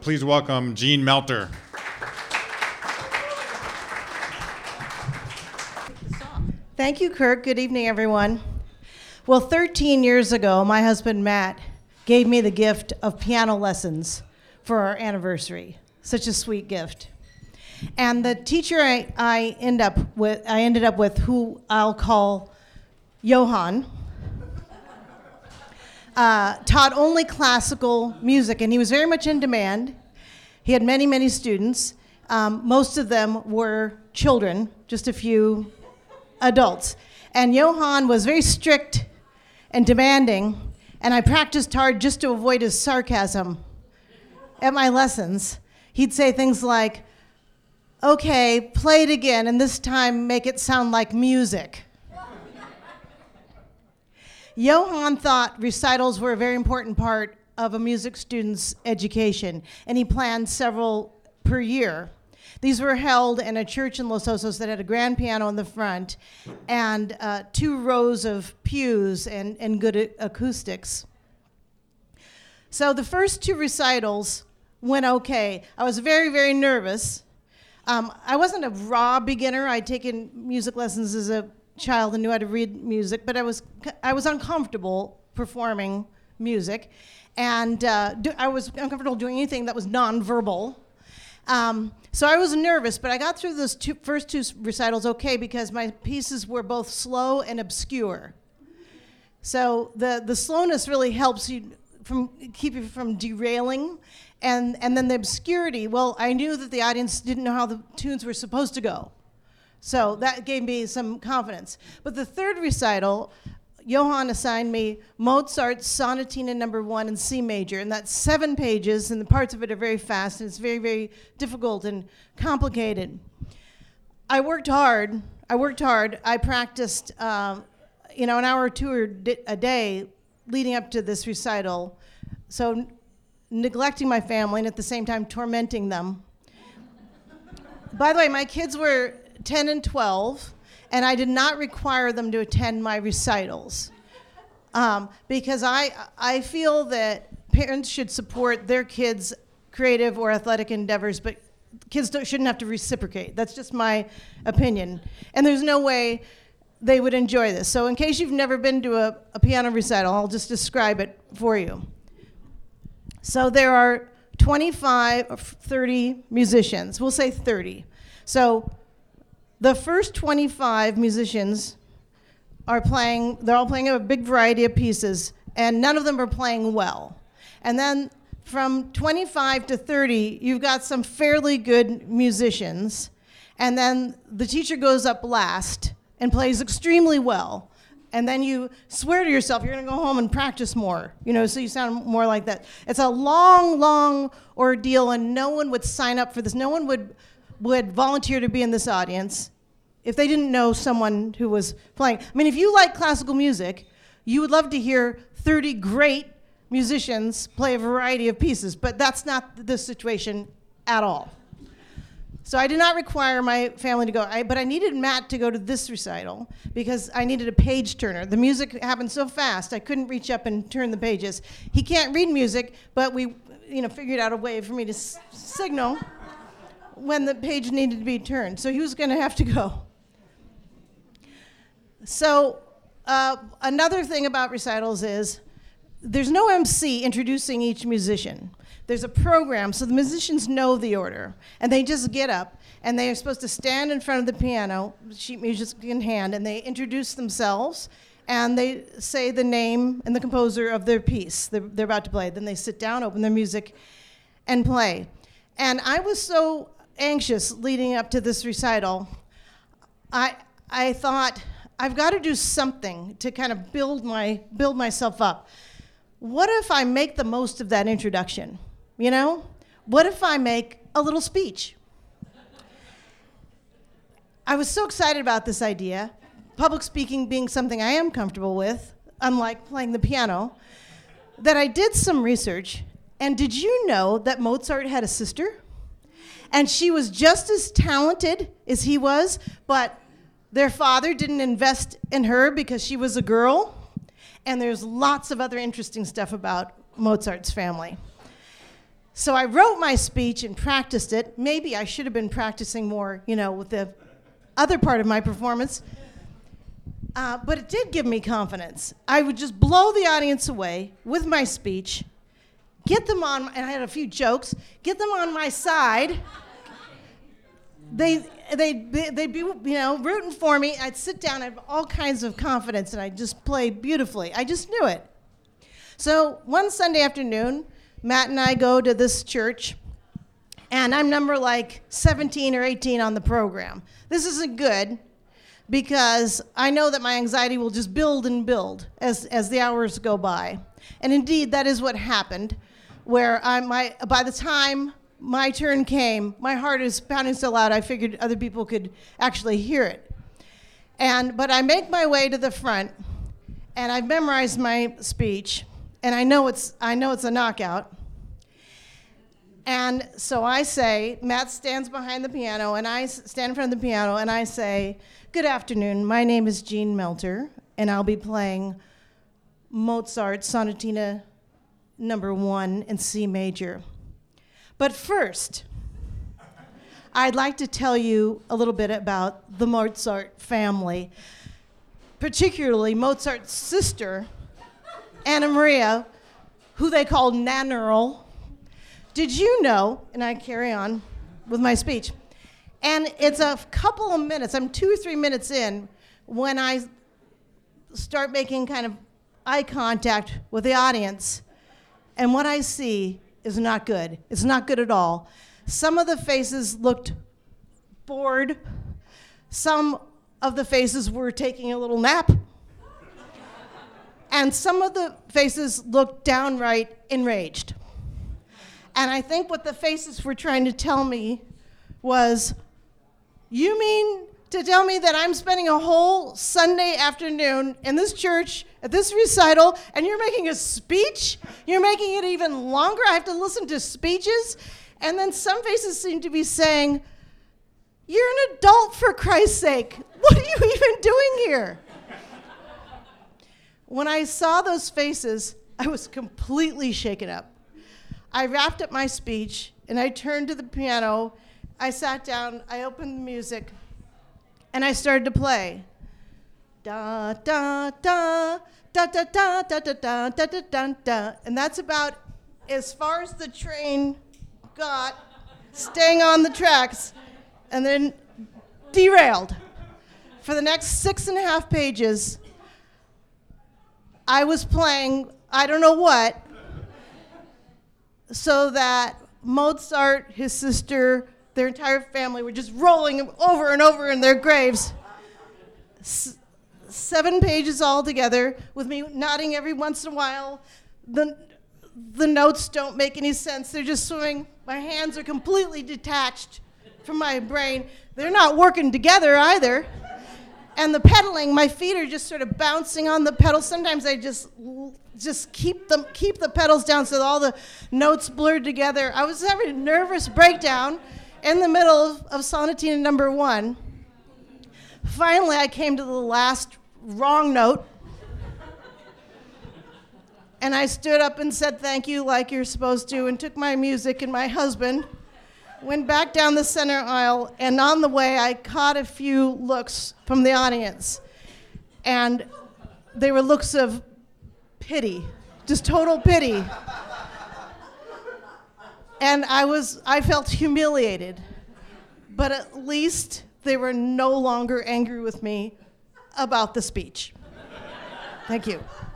Please welcome Gene Melter. Thank you, Kirk. Good evening, everyone. Well, 13 years ago, my husband, Matt, gave me the gift of piano lessons for our anniversary. Such a sweet gift. And the teacher I ended up with, who I'll call Johan, taught only classical music, and he was very much in demand. He had many, many students. Most of them were children, just a few adults. And Johan was very strict and demanding, and I practiced hard just to avoid his sarcasm at my lessons. He'd say things like, "Okay, play it again, and this time make it sound like music." Johan thought recitals were a very important part of a music student's education, and he planned several per year. These were held in a church in Los Osos that had a grand piano in the front and 2 rows of pews and good acoustics. So the first 2 recitals went okay. I was very, very nervous. I wasn't a raw beginner. I'd taken music lessons as a child and knew how to read music, but I was uncomfortable performing music, and I was uncomfortable doing anything that was nonverbal. So I was nervous, but I got through those first 2 recitals okay because my pieces were both slow and obscure. So the slowness really helps you keep you from derailing, and then the obscurity. Well, I knew that the audience didn't know how the tunes were supposed to go, so that gave me some confidence. But the 3rd recital, Johan assigned me Mozart's Sonatina No. 1 in C major, and that's 7 pages, and the parts of it are very fast, and it's very, very difficult and complicated. I worked hard. I practiced, an hour or 2 a day leading up to this recital, so neglecting my family and at the same time tormenting them. By the way, my kids were 10 and 12, and I did not require them to attend my recitals because I feel that parents should support their kids' creative or athletic endeavors, but kids shouldn't have to reciprocate. That's just my opinion. And there's no way they would enjoy this. So in case you've never been to a piano recital, I'll just describe it for you. So there are 25 or 30 musicians. We'll say 30. So the first 25 musicians they're all playing a big variety of pieces, and none of them are playing well. And then from 25 to 30, you've got some fairly good musicians, and then the teacher goes up last and plays extremely well. And then you swear to yourself you're going to go home and practice more, so you sound more like that. It's a long, long ordeal, and no one would sign up for this. No one would volunteer to be in this audience if they didn't know someone who was playing. I mean, if you like classical music, you would love to hear 30 great musicians play a variety of pieces, but that's not the situation at all. So I did not require my family to go, but I needed Matt to go to this recital because I needed a page turner. The music happened so fast, I couldn't reach up and turn the pages. He can't read music, but we figured out a way for me to signal when the page needed to be turned. So he was going to have to go. So another thing about recitals is there's no MC introducing each musician. There's a program, so the musicians know the order, and they just get up, and they are supposed to stand in front of the piano, sheet music in hand, and they introduce themselves, and they say the name and the composer of their piece they're about to play. Then they sit down, open their music, and play. And I was so anxious leading up to this recital. I thought, I've got to do something to kind of build myself up. What if I make the most of that introduction? What if I make a little speech? I was so excited about this idea, public speaking being something I am comfortable with, unlike playing the piano, that I did some research. And did you know that Mozart had a sister? And she was just as talented as he was, but their father didn't invest in her because she was a girl. And there's lots of other interesting stuff about Mozart's family. So I wrote my speech and practiced it. Maybe I should have been practicing more, with the other part of my performance. But it did give me confidence. I would just blow the audience away with my speech, get them on, and I had a few jokes, get them on my side. They'd be, rooting for me. I'd sit down, I have all kinds of confidence, and I'd just play beautifully. I just knew it. So one Sunday afternoon, Matt and I go to this church, and I'm number 17 or 18 on the program. This isn't good, because I know that my anxiety will just build and build as the hours go by. And indeed, that is what happened, where by the time my turn came, my heart is pounding so loud I figured other people could actually hear it. But I make my way to the front, and I've memorized my speech, and I know it's a knockout. And so I say, Matt stands behind the piano, and I stand in front of the piano, and I say, "Good afternoon, my name is Jean Melter, and I'll be playing Mozart's Sonatina No. 1 in C major. But first, I'd like to tell you a little bit about the Mozart family, particularly Mozart's sister, Anna Maria, who they called Nannerl. Did you know," and I carry on with my speech, and it's a couple of minutes, I'm 2 or 3 minutes in, when I start making kind of eye contact with the audience, and what I see is not good. It's not good at all. Some of the faces looked bored. Some of the faces were taking a little nap. And some of the faces looked downright enraged. And I think what the faces were trying to tell me was, "You mean to tell me that I'm spending a whole Sunday afternoon in this church at this recital, and you're making a speech? You're making it even longer? I have to listen to speeches?" And then some faces seem to be saying, "You're an adult, for Christ's sake. What are you even doing here?" When I saw those faces, I was completely shaken up. I wrapped up my speech, and I turned to the piano. I sat down, I opened the music, and I started to play. Da, da, da, da, da, da, da, da, da, da, da, da, da. And that's about as far as the train got, staying on the tracks, and then derailed. For the next 6.5 pages, I was playing I don't know what, so that Mozart, his sister, their entire family were just rolling over and over in their graves. 7 pages all together, with me nodding every once in a while. The notes don't make any sense. They're just swimming. My hands are completely detached from my brain. They're not working together either. And the pedaling, my feet are just sort of bouncing on the pedals. Sometimes I just keep the pedals down so that all the notes blurred together. I was having a nervous breakdown in the middle of Sonatina No. 1. Finally, I came to the last wrong note. And I stood up and said thank you like you're supposed to, and took my music and my husband, went back down the center aisle, and on the way I caught a few looks from the audience. And they were looks of pity, just total pity. And I felt humiliated, but at least they were no longer angry with me about the speech. Thank you.